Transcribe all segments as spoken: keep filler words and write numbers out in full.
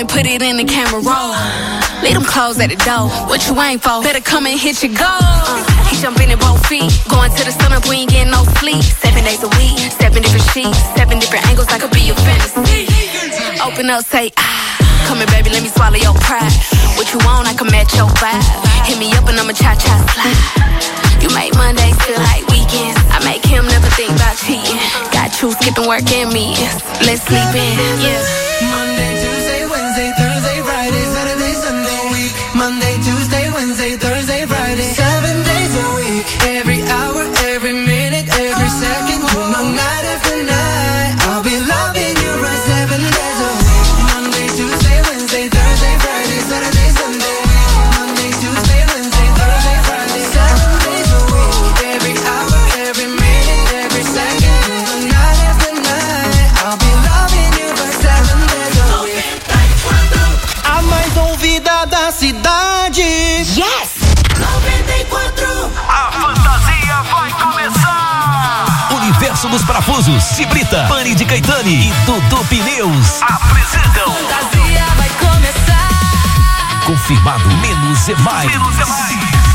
and put it in the camera roll. Leave them clothes at the door. What you ain't for? Better come and hit your goal. Uh, he jumping in both feet. Going to the sun up, we ain't getting no sleep. Seven days a week, seven different sheets, seven different angles. I could be your fantasy. Open up, say ah. Come here, baby, let me swallow your pride. What you want, I can match your vibe. Hit me up and I'ma cha-cha slide. You make Mondays feel like weekends. I make him never think about cheating. Got you skipping work and meetings. Let's sleep in, yeah. Monday, Tuesday, Wednesday, Thursday, Friday, Saturday, Sunday, week. Monday, Tuesday, Wednesday, Thursday, Friday, seven days a week. Every hour, every minute, every second, you know, night after night, I'll be loving you right seven days a week. Monday, Tuesday, Wednesday, Thursday, Friday, Saturday, Sunday, week. Monday, Tuesday, Wednesday, Thursday, Friday, seven days a week. Every hour, every minute, every second, you know, night after night, I'll be loving you right seven days a week. A mais ouvida da cidade. Yes! noventa e quatro. A fantasia vai começar! Universo dos Parafusos, Cibrita, Pani de Caetani e Dudu Pneus Apresentam Fantasia vai começar. Confirmado, menos é mais. Menos é mais.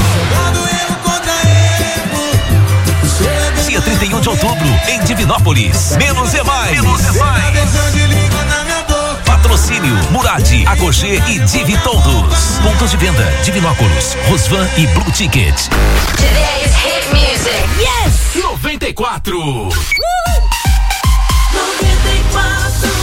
Dia trinta e um de outubro, em Divinópolis. Menos é mais. Menos é mais. Patrocínio Murad, Agogê e Divi Todos. Pontos de venda: Divinópolis, Rosvan e Blue Ticket. Today's hit music. Yes! noventa e quatro. noventa e quatro.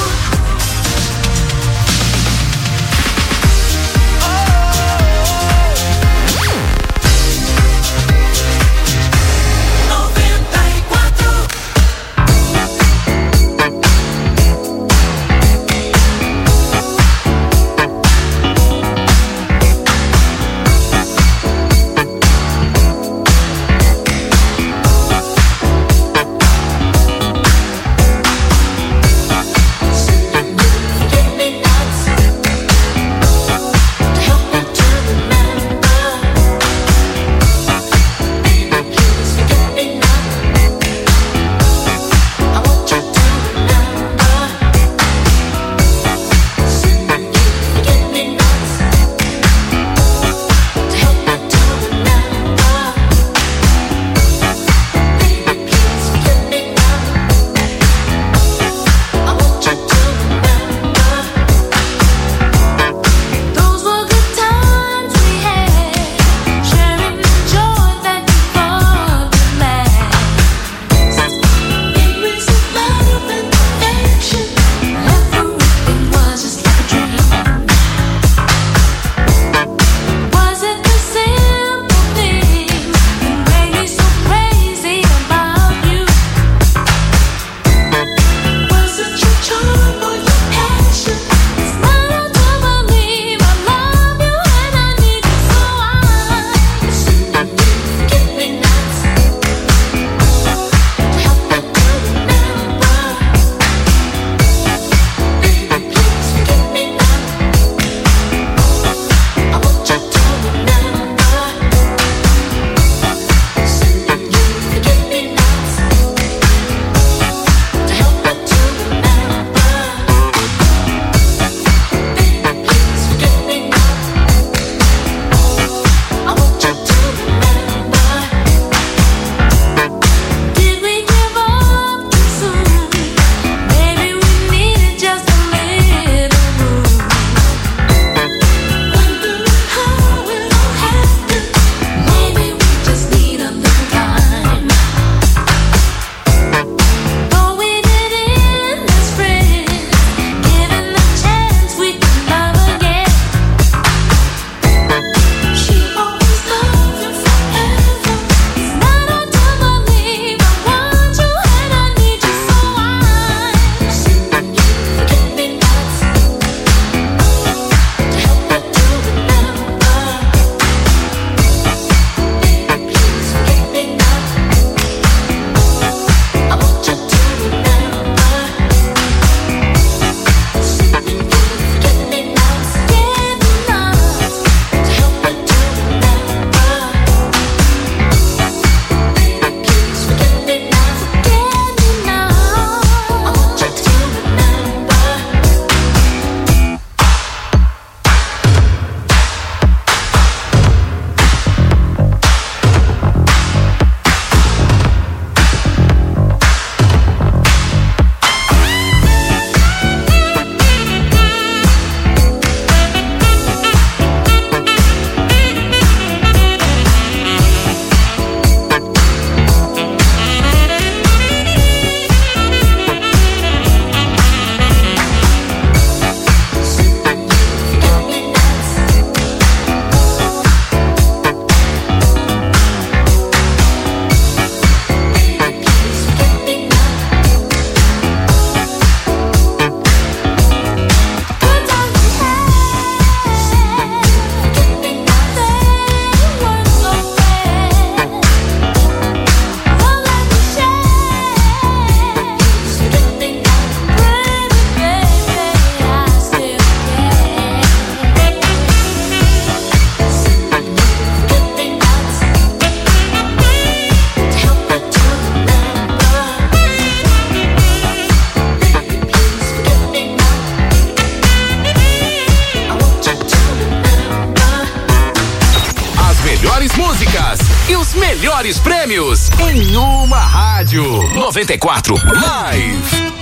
prêmios em uma rádio. noventa e quatro Live.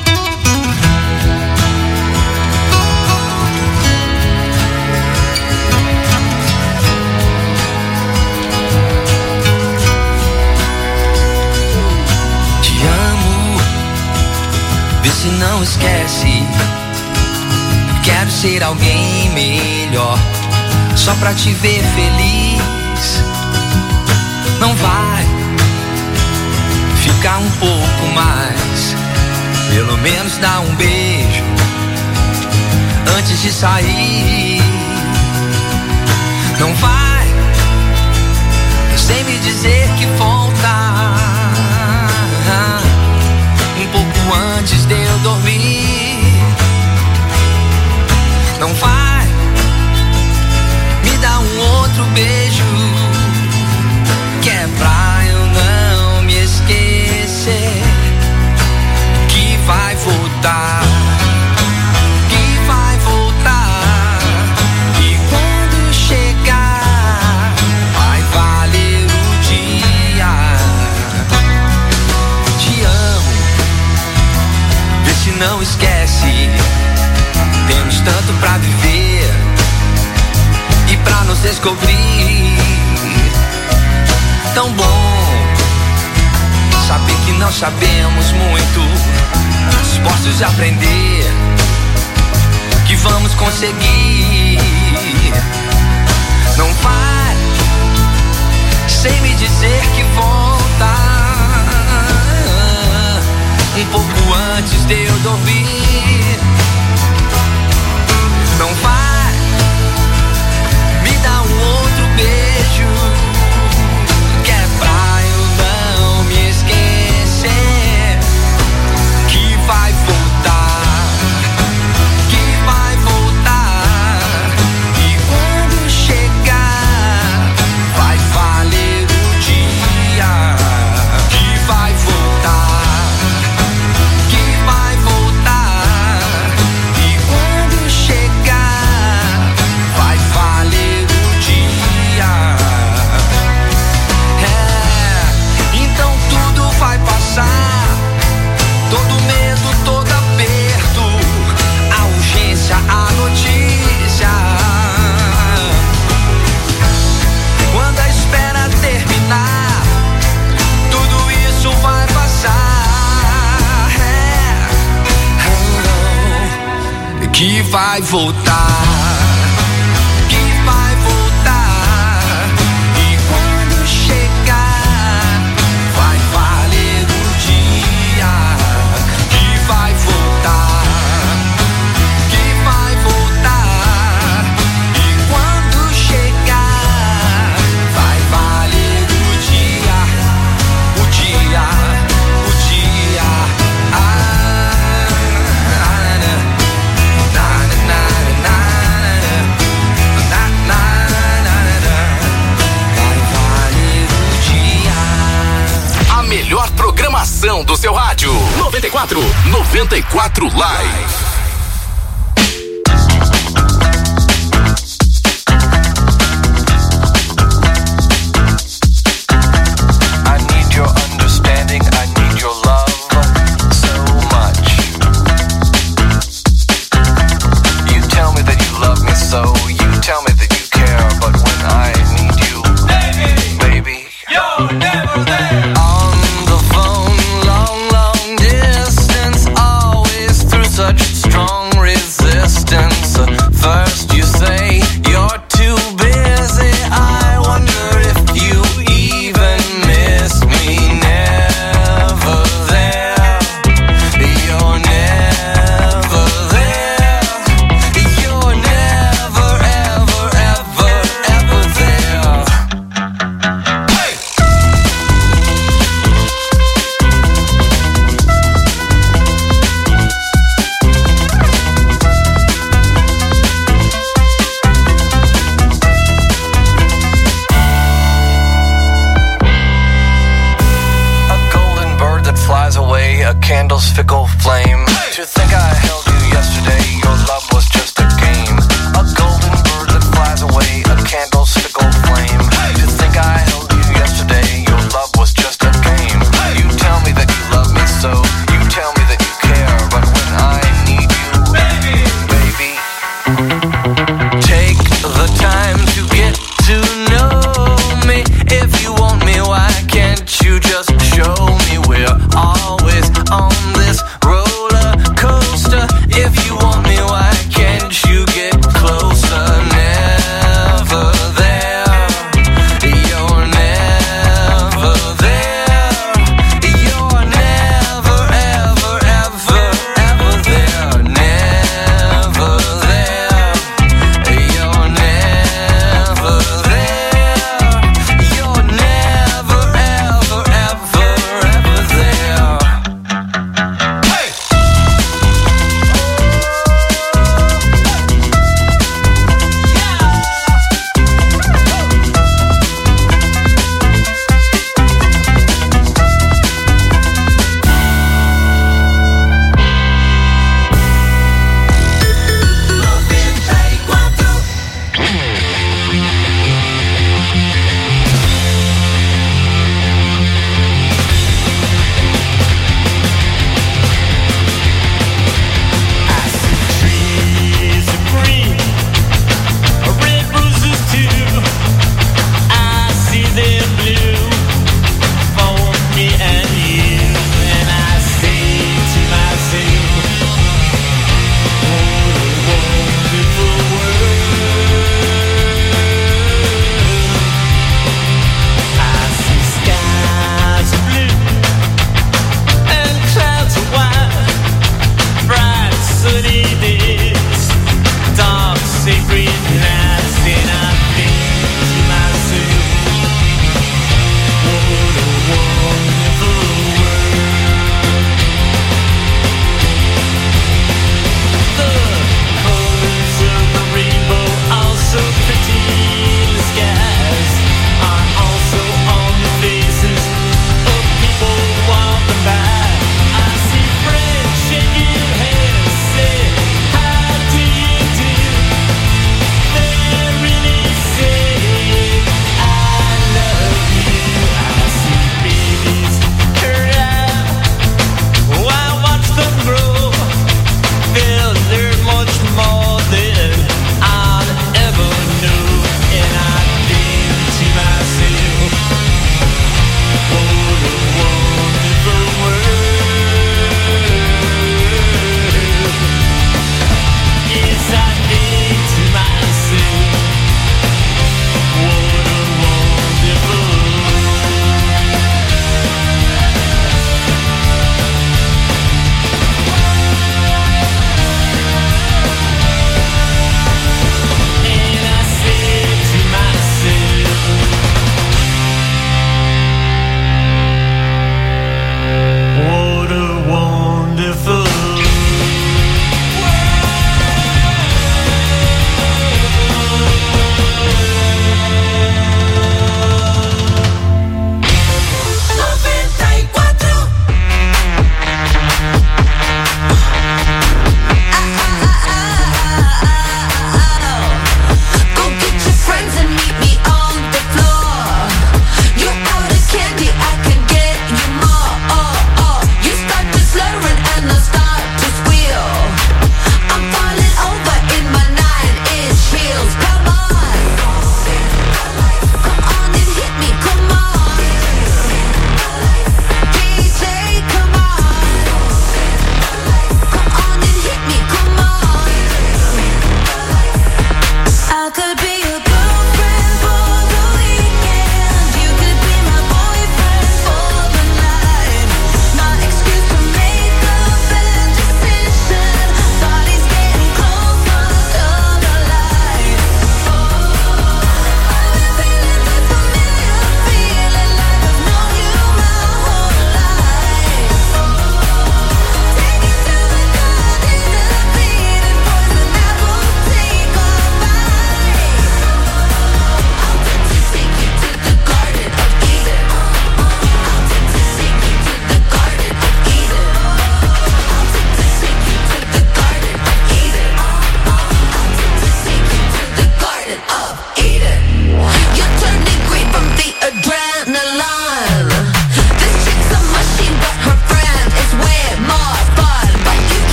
Se não esquece, quero ser alguém melhor, só pra te ver feliz. Não vai ficar um pouco mais, pelo menos dá um beijo antes de sair. Não vai sem me dizer que volta um pouco antes de eu dormir. Não vai me dar um outro beijo, que é pra eu não me esquecer, que vai voltar, que vai voltar, e quando chegar vai valer o dia. Te amo, vê se não esquece, temos tanto pra viver e pra nos descobrir. Tão bom saber que não sabemos muito, dispostos a aprender, que vamos conseguir. Não vai sem me dizer que volta um pouco antes de eu dormir. Não vai me dar um outro beijo, que é pra eu não me esquecer, que vai voltar, que vai voltar, e quando chegar vai valer o dia, que vai voltar, que vai voltar, e quando chegar vai valer o dia. É, então tudo vai passar, todo medo, todo aperto, a urgência, a notícia. Quando a espera terminar, tudo isso vai passar. É, oh, que vai voltar, que vai voltar, e quando chegar vai valer o dia, que vai voltar, que vai voltar, e quando chegar vai valer o dia, o dia, o dia. Ah, na, na, na, na, na, na, na, vai valer o dia. A melhor programação do seu rádio. noventa e quatro, noventa e quatro Live. I need your understanding, I need your love so much. You tell me that you love me so, you tell me that you care, but when I need you, baby, you're never there. On the phone, long, long distance, always through such strong resistance. First you say you're too busy, I wonder if you even miss me. Never there, you're never there, you're never, ever, ever, ever there. Hey! A golden bird that flies away, a candle's fickle flame. To think I held you yesterday, your love was just a game. A golden bird that flies away, a candle's fickle flame. To think I held you yesterday, your love was just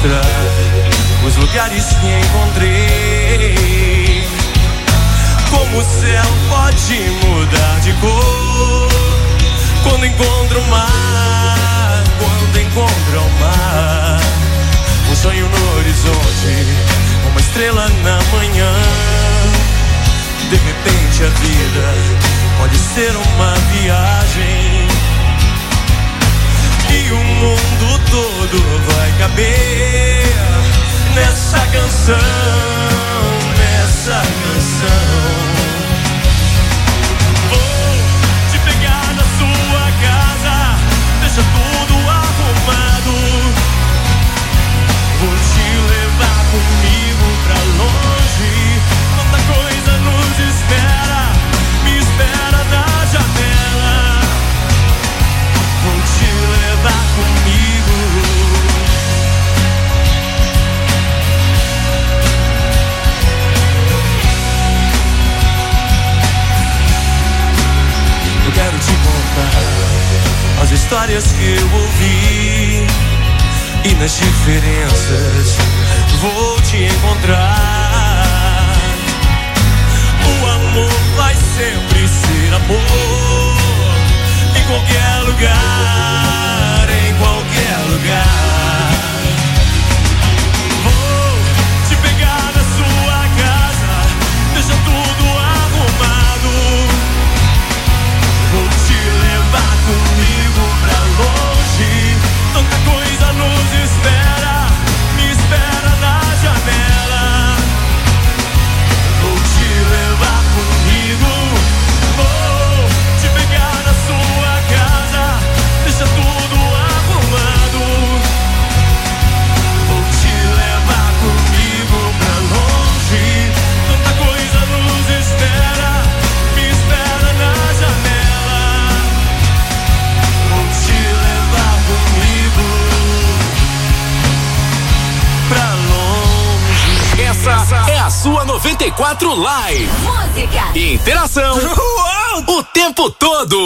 mostrar os lugares que encontrei. Como o céu pode mudar de cor quando encontra o mar, quando encontra o mar. Um sonho no horizonte, uma estrela na manhã. De repente a vida pode ser uma viagem e o mundo todo vai caber nessa canção, nessa canção. Vou te pegar na sua casa, deixa tudo arrumado. Vou te levar comigo pra longe, tanta coisa nos espera, me espera na janela. Vou te levar comigo. Eu quero te contar as histórias que eu ouvi, e nas diferenças vou te encontrar. O amor vai sempre ser amor, em qualquer lugar, em qualquer lugar. Vou te pegar na sua casa, deixa tudo arrumado. Vou te levar comigo pra longe, tanta coisa nos espera, me espera na janela. Vou te levar comigo, vou te pegar na sua casa, deixa tudo arrumado. Vou te levar comigo pra longe, tanta coisa nos espera, me espera na janela. Vou te levar comigo pra longe. Essa é a sua noventa e quatro Live. Música. Interação o tempo todo.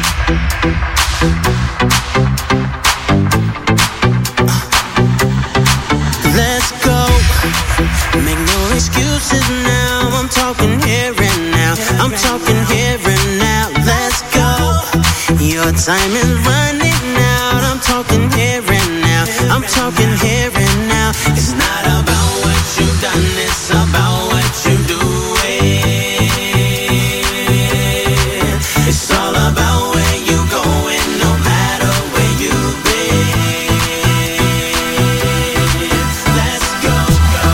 Let's go. Make no excuses now. I'm talking here and now. I'm talking here and now. Let's go. Your time is running out. I'm talking here and now. I'm talking here and now. It's not about what you've done, it's about what you do. It's all about where you going, no matter where you've been. Let's go, go.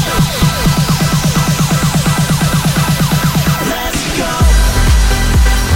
Let's go.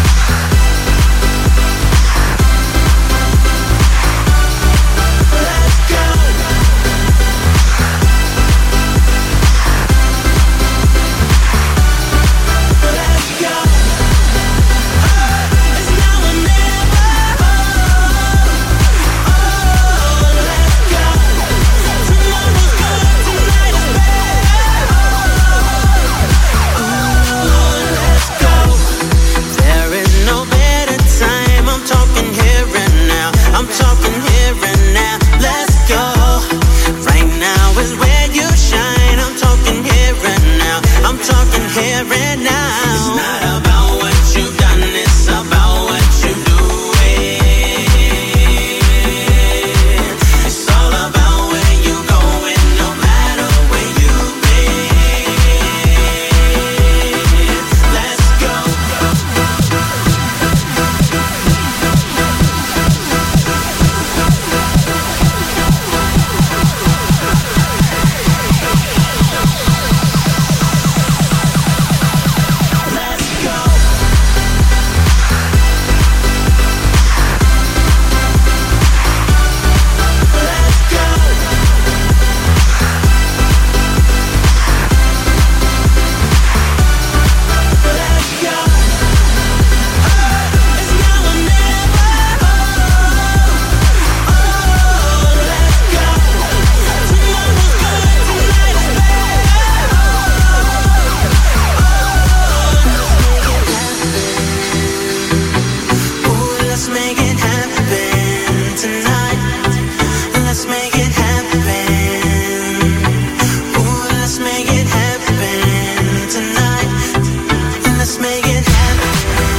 let's make it happen tonight. Let's make it happen. Ooh, let's make it happen tonight. Let's make it happen.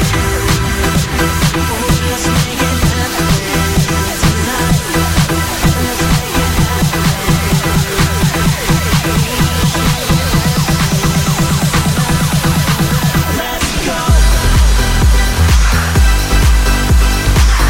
Ooh, let's make it happen tonight. Let's make it happen. Let's go.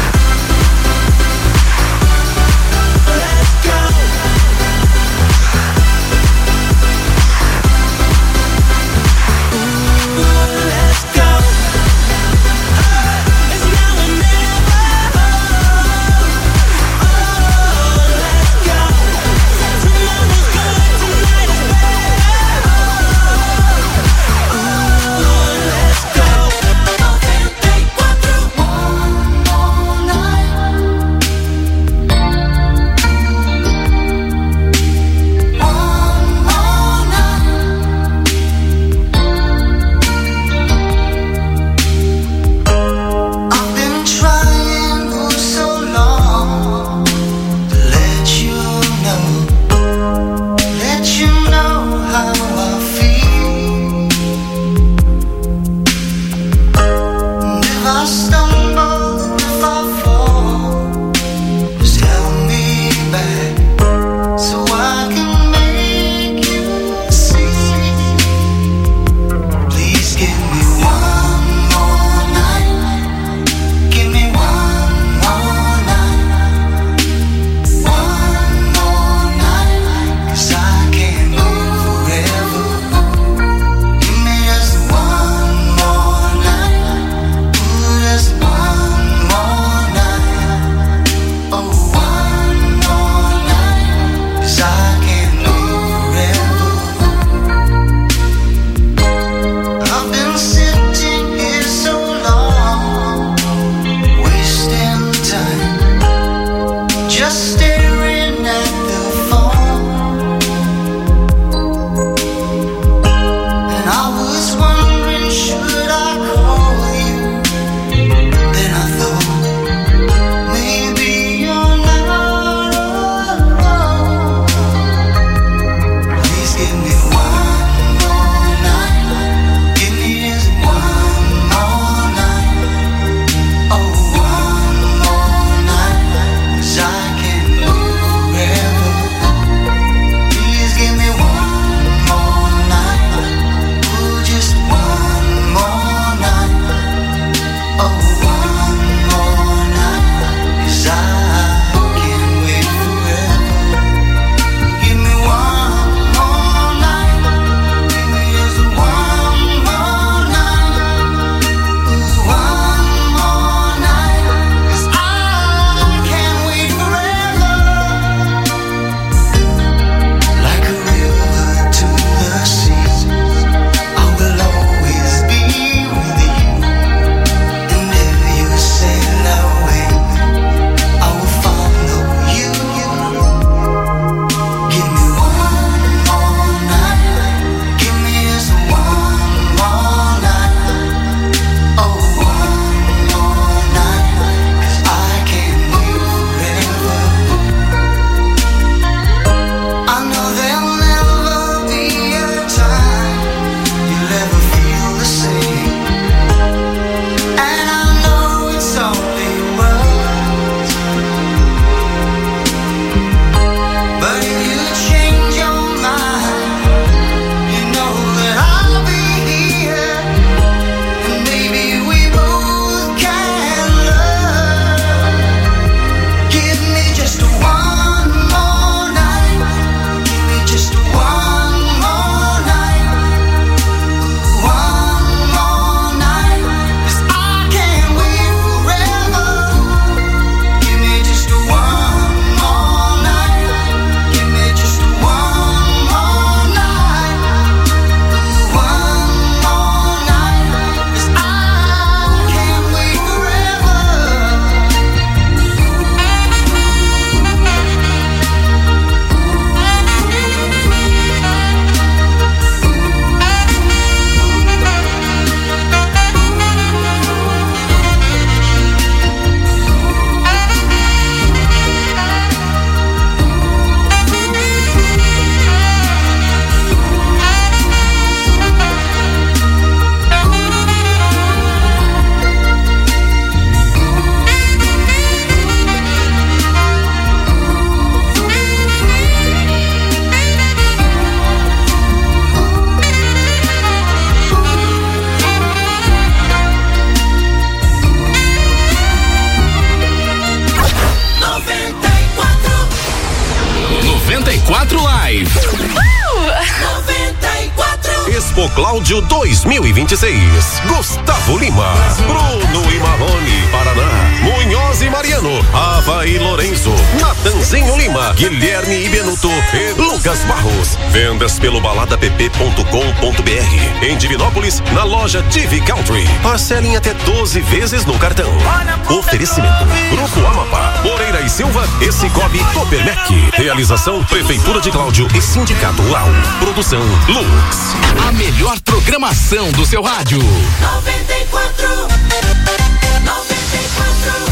quatro Live. noventa e quatro. Expo Cláudio dois mil e vinte e seis. Gustavo Lima, Bruno e Marrone, Paraná, Munhoz e Mariano, Ava e Lourenço, Natanzinho Lima, Guilherme e Benuto e Lucas Barros. Vendas pelo balada p p ponto com ponto b r. Em Divinópolis, na loja T V Country. Parcelem até doze vezes no cartão. Oferecimento: Grupo Amapá, Moreira e Silva e Cicobi Topermec. Realização: Prefeitura de Cláudio e Sindicato Rural. Produção Lux. A melhor programação do seu rádio. noventa e quatro. noventa e quatro.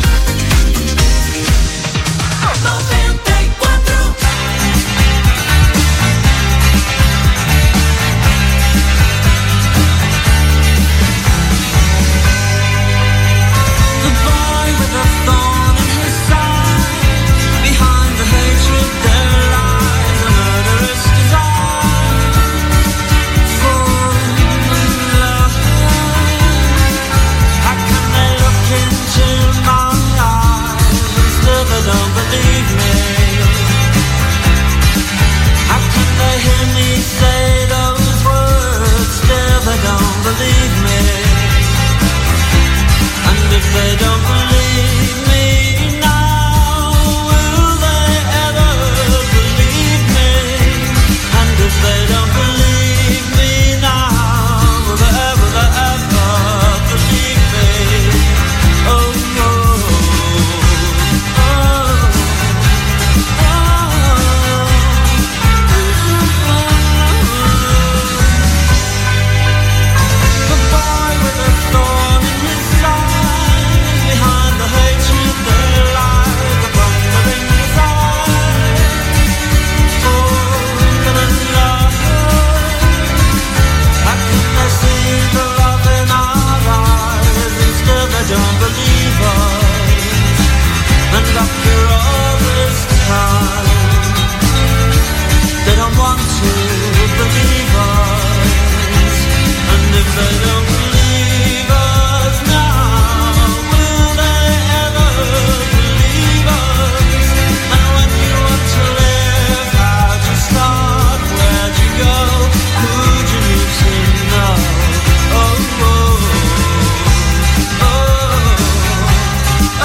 noventa e quatro. The boy with a thorn in his side, behind the hatred there lies a murderous desire for love. How can they look into my eyes and still they don't believe me? How can they hear me say those words, still they don't believe me? And if they don't believe me now, will they ever believe me? And if they don't believe me now, will they ever, they ever believe me? Oh, oh, oh, oh. The boy with a thorn in his side, behind the hatred there lies a thundering desire for love. How can they see the love in our eyes and still they don't believe us? And after all this time, they don't want to believe us. And if they don't believe us now, will they ever believe us? And when you want to live, how'd you start? Where'd you go? Who'd you need to know? Oh, oh, oh, oh,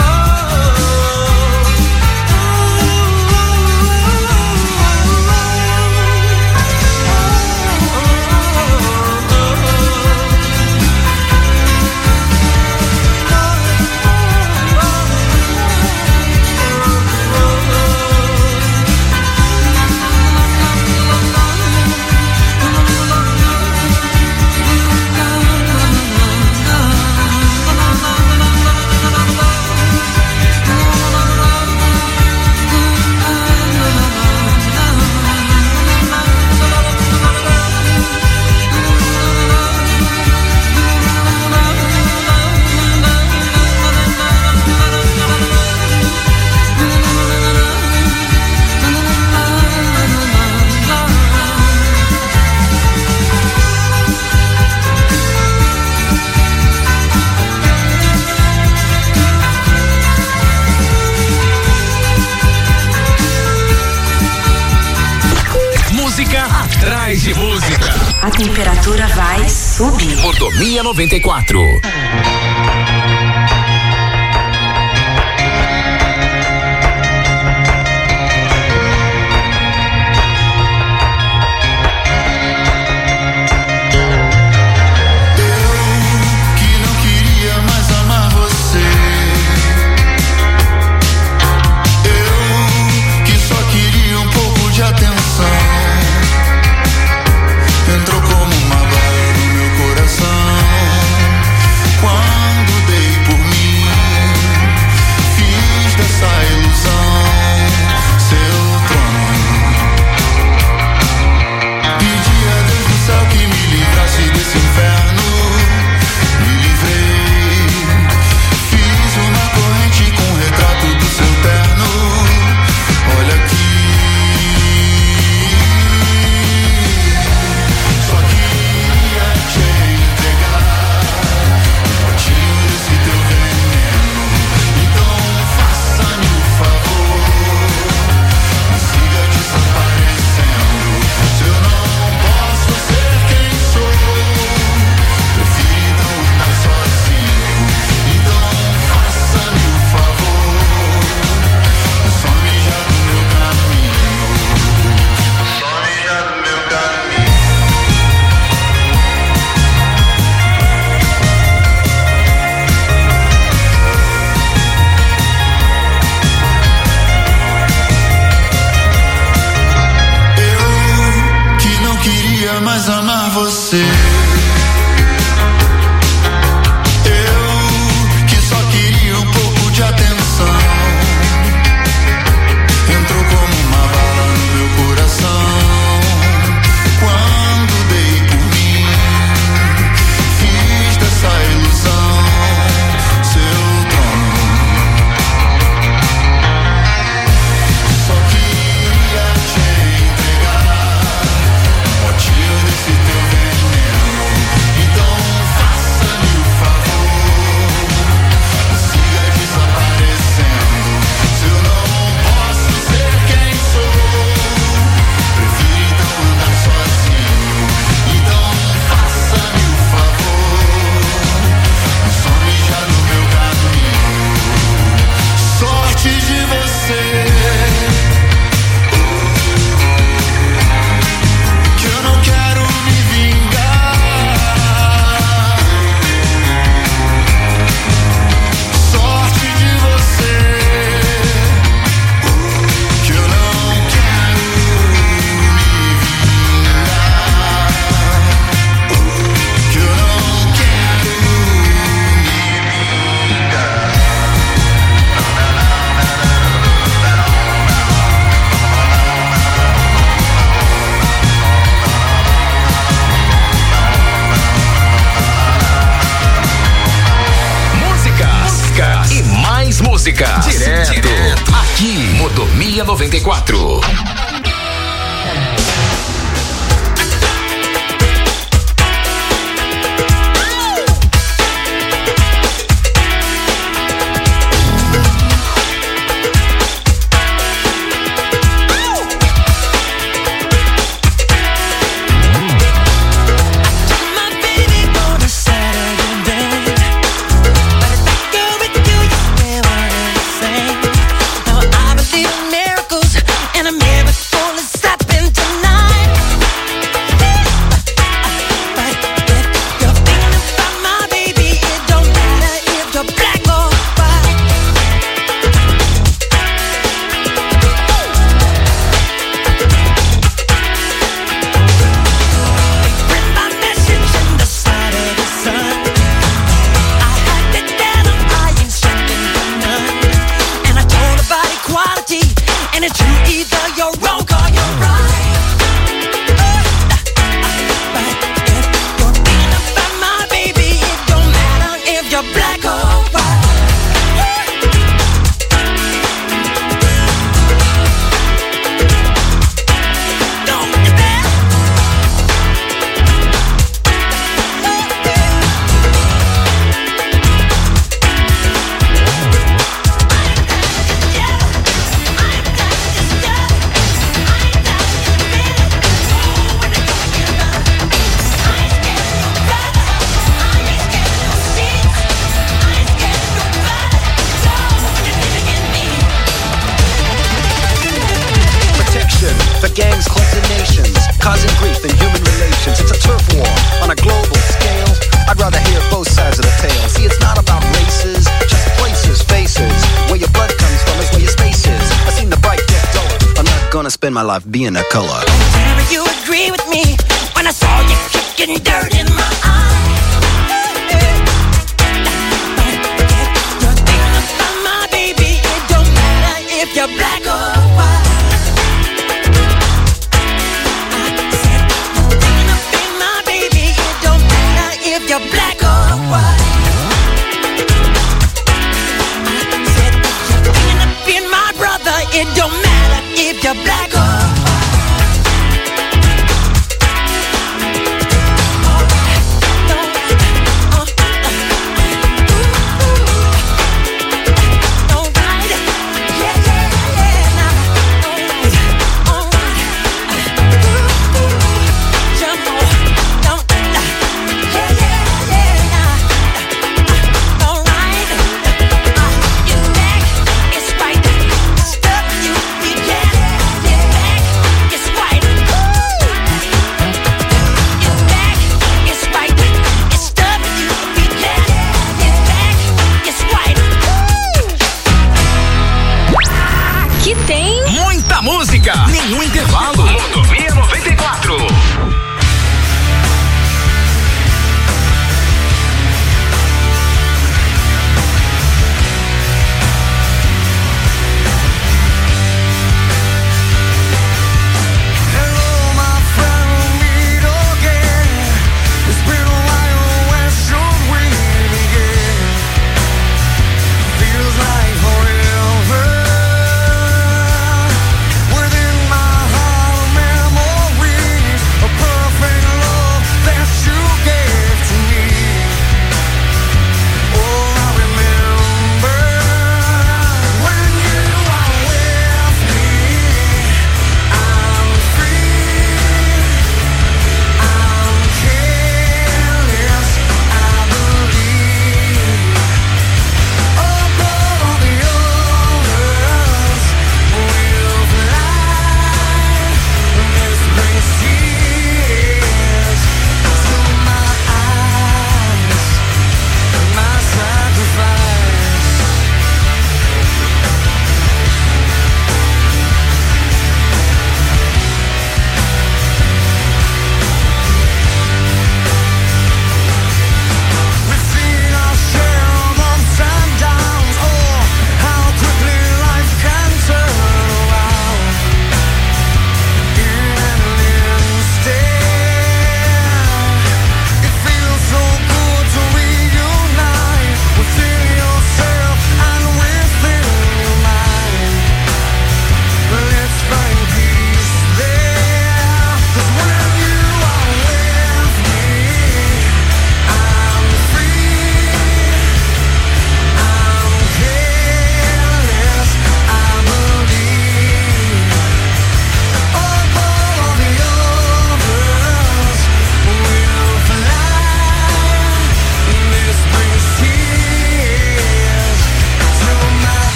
Música atrás de música. A temperatura vai subir. Mordomia noventa e quatro. Que não queria mais amar você. Eu que só queria um pouco de atenção. Entrou como uma bala no meu coração. Quando você. Eu que só queria um pouco de atenção, entrou como uma bala no meu coração. Quando dei por mim, fiz dessa ilusão seu trono. Só queria te entregar o motivo desse teu veneno. Então faça-me o favor, siga desaparecendo. Se eu não posso ser quem sou, prefiro então andar sozinho. Então faça-me o favor, some já no meu caminho. Sorte de você, que eu não quero me vingar. Sorte de você, que eu não quero me vingar. Que eu não quero me vingar. Músicas e mais músicas. Direto, Direto. Aqui, Modomia noventa e quatro. Spend my life being a color. Whenever you agree with me, when I saw you kicking dirt in my eye. You're thinking about my baby, it don't matter if you're black or white. I said, you're thinking about my baby, it don't matter if you're black or white. I said, you're thinking of being my brother, it don't matter if you're black or white. Yeah.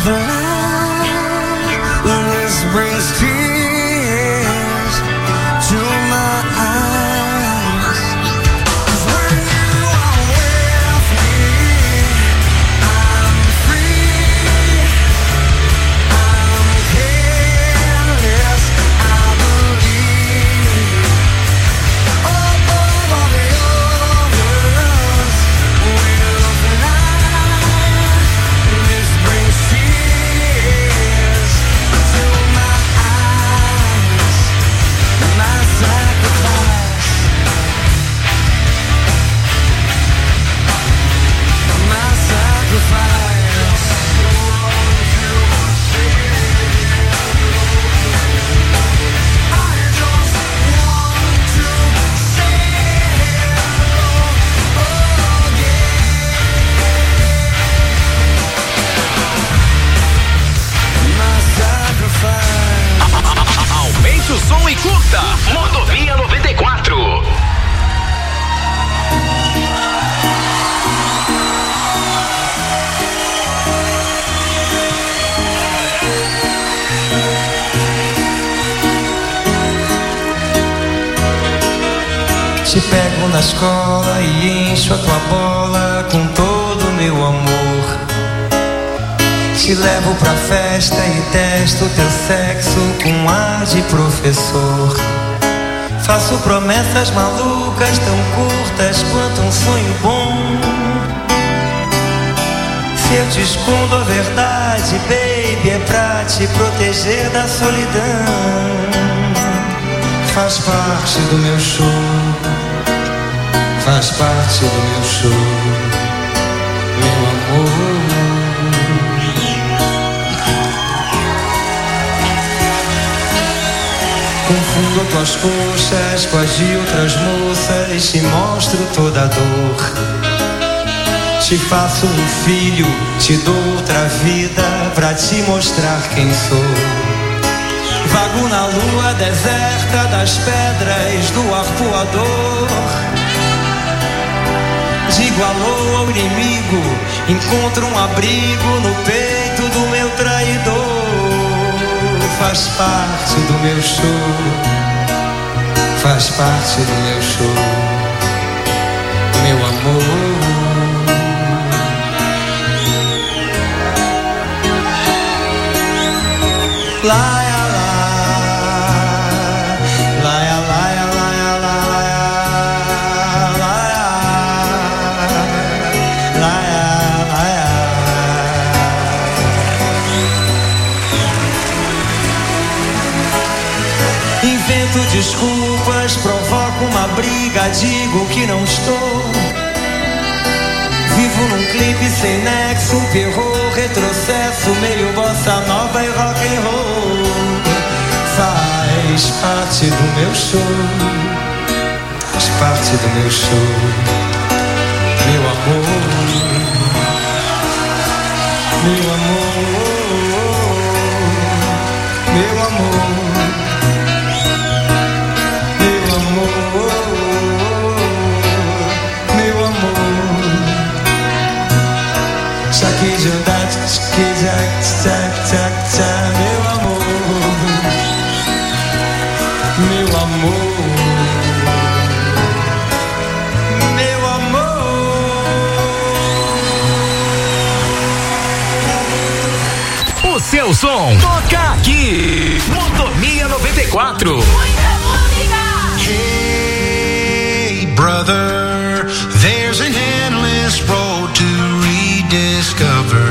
and this brings tears to my eyes. 'Cause when you are with me, I'm free, I'm careless, I believe. Above all the others will fly. This brings tears to my eyes. My sacrifice, my sacrifice. I just want to say hello again. My sacrifice. Aumente o som e curta. Rodovia noventa e quatro. Te pego na escola e encho a tua bola com todo o meu amor. Te levo pra festa e testo teu sexo com ar de professor. Faço promessas malucas tão curtas quanto um sonho bom. Se eu te escondo a verdade, baby, é pra te proteger da solidão. Faz parte do meu show, faz parte do meu show, meu amor. Confundo tuas coxas com as de outras moças, te mostro toda a dor. Te faço um filho, te dou outra vida pra te mostrar quem sou. Vago na lua deserta das pedras do arpoador. Digo alô ao inimigo, encontro um abrigo no peito do meu traidor. Faz parte do meu show, faz parte do meu show, meu amor. Laia, lá, laia, laia, laia, laia, laia, laia, laia. Invento desculpas, provoco uma briga, digo que não estou. Vivo num clipe sem nexo, um terror, retrocesso, meio bossa nova e rock and roll. Faz parte do meu show, faz parte do meu show, meu amor, meu amor, meu amor, meu amor, meu amor. Shaki Jodat, shaki jak, tak, tak, tak, meu amor, meu amor, meu amor. O seu som toca aqui. Rodovia noventa e quatro. Hey, brother, there's an endless road to rediscover.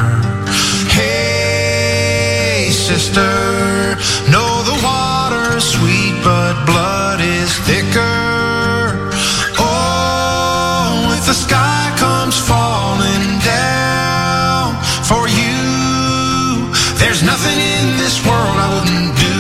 Hey, sister, know the water's sweet, but blood is thicker. Oh, if the sky comes falling down for you, there's nothing in this world I wouldn't do.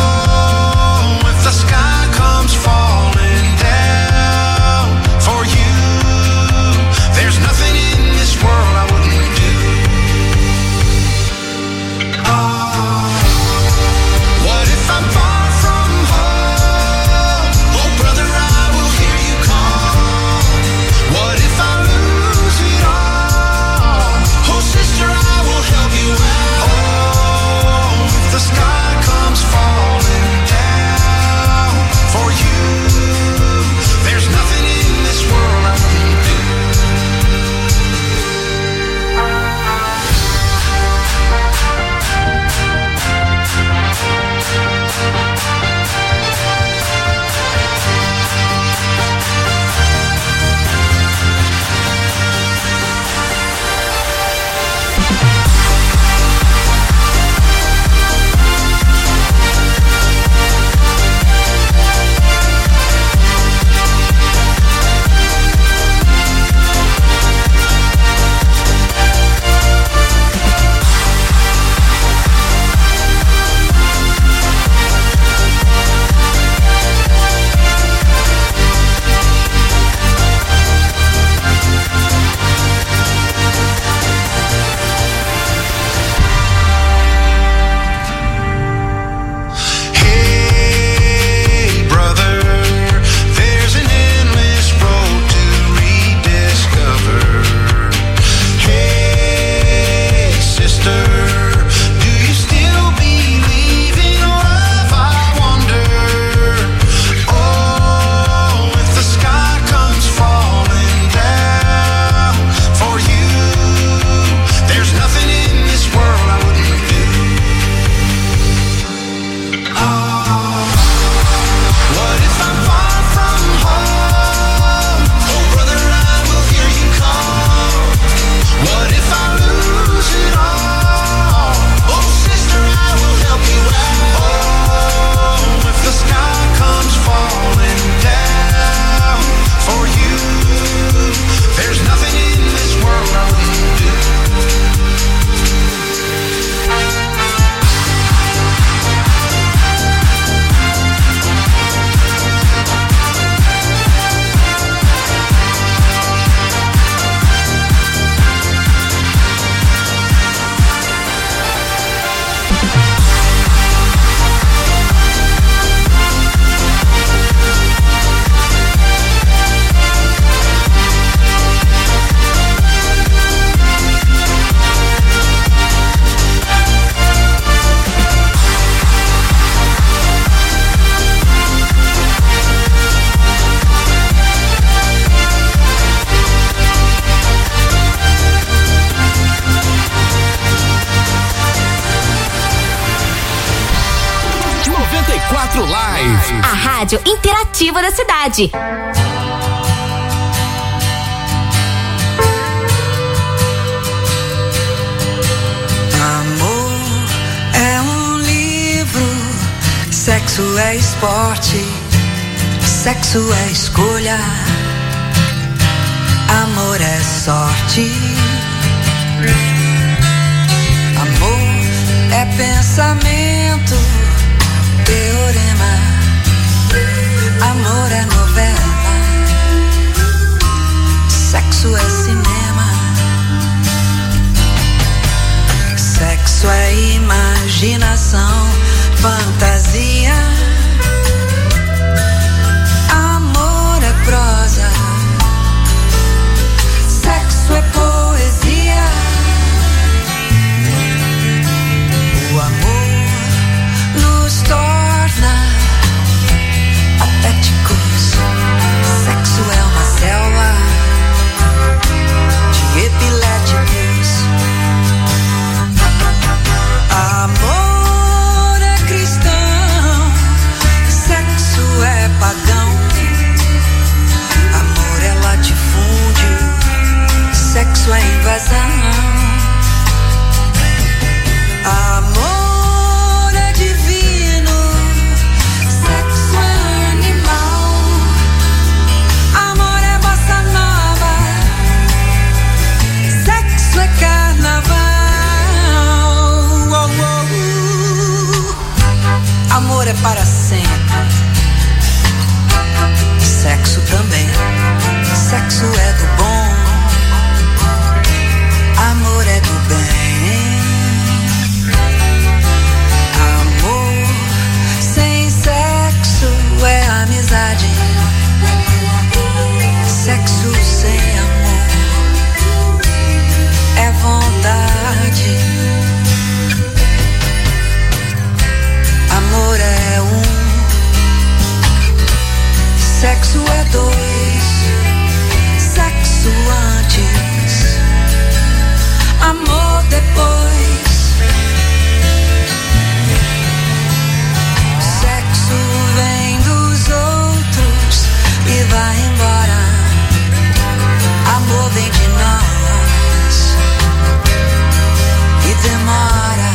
For you rádio interativa da cidade. Amor é um livro, sexo é esporte, sexo é escolha, amor é sorte. Amor é pensamento, teorema, amor é novela, sexo é cinema, sexo é imaginação, fantasia, amor é prosa, sexo é poesia. O amor nos torna patéticos. Sexo é uma selva de epiléticos. Amor é cristão, sexo é pagão. Amor é latifúndio, sexo é invasão. Amor é divino, sexo é animal. Amor é bossa nova, sexo é carnaval. Oh, oh, uh. Amor é para sempre, sexo também. Sexo é do bom, amor é do bem. É amizade, sexo sem amor é vontade. Amor é um, sexo é dois, sexo antes, amor depois. Sexo vem dos outros e vai embora. Amor vem de nós e demora.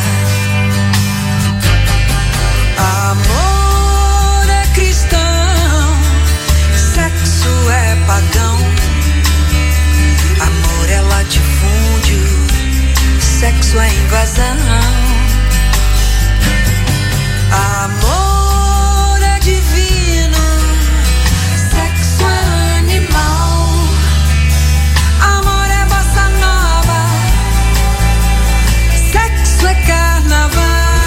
Amor é cristão, sexo é pagão. Amor é latifúndio, sexo é invasão. Amor é divino, sexo é animal. Amor é bossa nova, sexo é carnaval.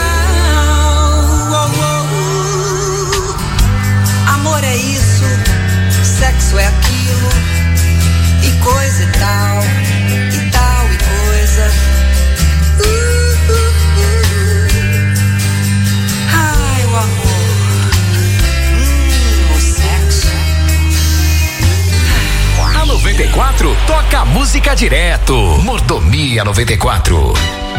Oh, oh, uh. Amor é isso, sexo é aquilo, e coisa e tal, e tal e coisa. Uh, uh. A noventa e quatro toca música direto. Mordomia noventa e quatro.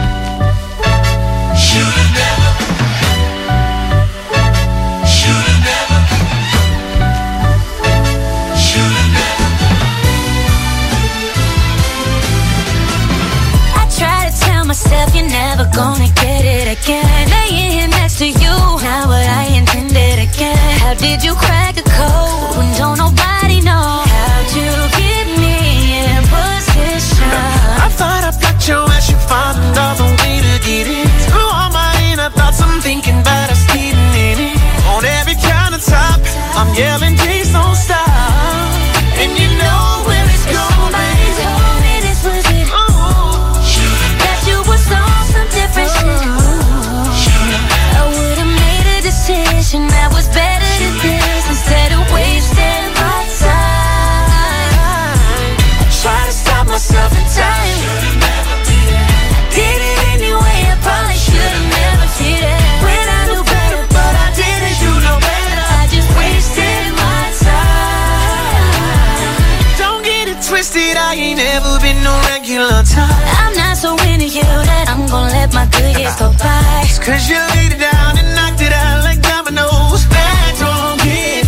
Myself, you're never gonna get it again. Laying here next to you, not what I intended again. How did you crack a code when don't nobody know? How'd you get me in position? I thought I blocked your ass, you found another way to get in. Through all my inner thoughts, I'm thinking about us getting in it. On every countertop, I'm yelling, please don't stop. And you know where it's going. That was better than this, instead of wasting my time. I try to stop myself in time. I did it anyway, I probably should've never did it. When I knew better, but I didn't, you know better. I just wasted my time. Don't get it twisted, I ain't never been no regular time. I'm not so into you that I'm gonna let my good years go by. It's cause you laid it down and knocked it out like dominoes. Back on again.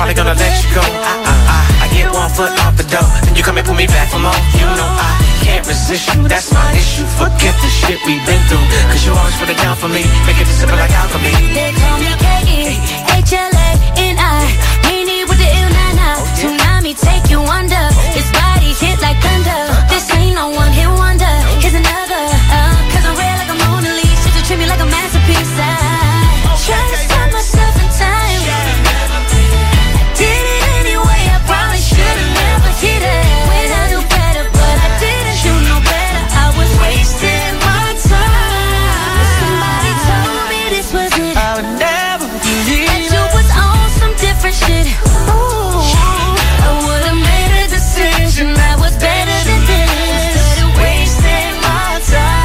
probably gonna let you go. I, I, I, I get one foot off the door, then you come and pull me back for more. You know I can't resist you, that's my issue. Forget the shit we've been through, cause you always put it down for me, make it simple like alchemy. They call me K E H L A N I, meanie with the ill nana. Tsunami take you under, his body hit like thunder. This ain't no one hit wonder, here's another. Uh, cause I'm real like a Mona Lisa, you treat me like a masterpiece. I try to stop myself in time, I did it anyway, I probably should've never hit it. When I knew better, but I didn't do no better, I was wasting my time. Somebody told me this was it, I would never believe that you was on some different shit. Ooh, I would've made a decision that was better than this, instead of wasting my time.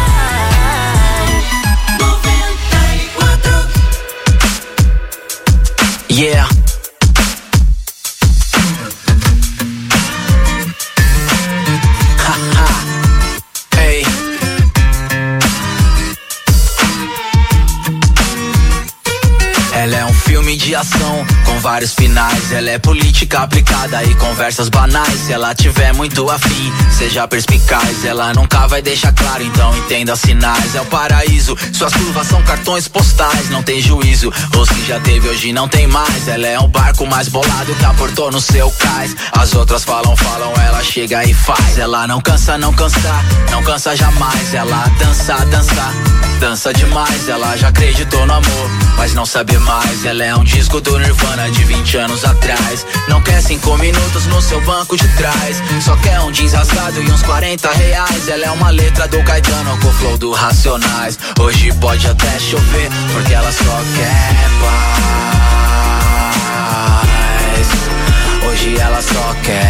Yeah. Hey. Ela é um filme de ação com vários finais. Ela é política aplicada e conversas banais. Se ela tiver muito afim, seja perspicaz. Ela nunca vai deixar claro, então entenda sinais. É o paraíso, suas curvas são cartões postais. Não tem juízo, ou se já teve hoje não tem mais. Ela é um barco mais bolado que aportou no seu cais. As outras falam, falam, ela chega e faz. Ela não cansa, não cansa, não cansa jamais. Ela dança, dança, dança demais. Ela já acreditou no amor, mas não sabe mais. Ela é um disco do Nirvana de vinte anos atrás. Não quer cinco minutos no seu banco de trás, só quer um jeans rasgado e uns quarenta reais. Ela é uma letra do Caetano com o flow do Racionais. Hoje pode até chover, porque ela só quer paz. Hoje ela só quer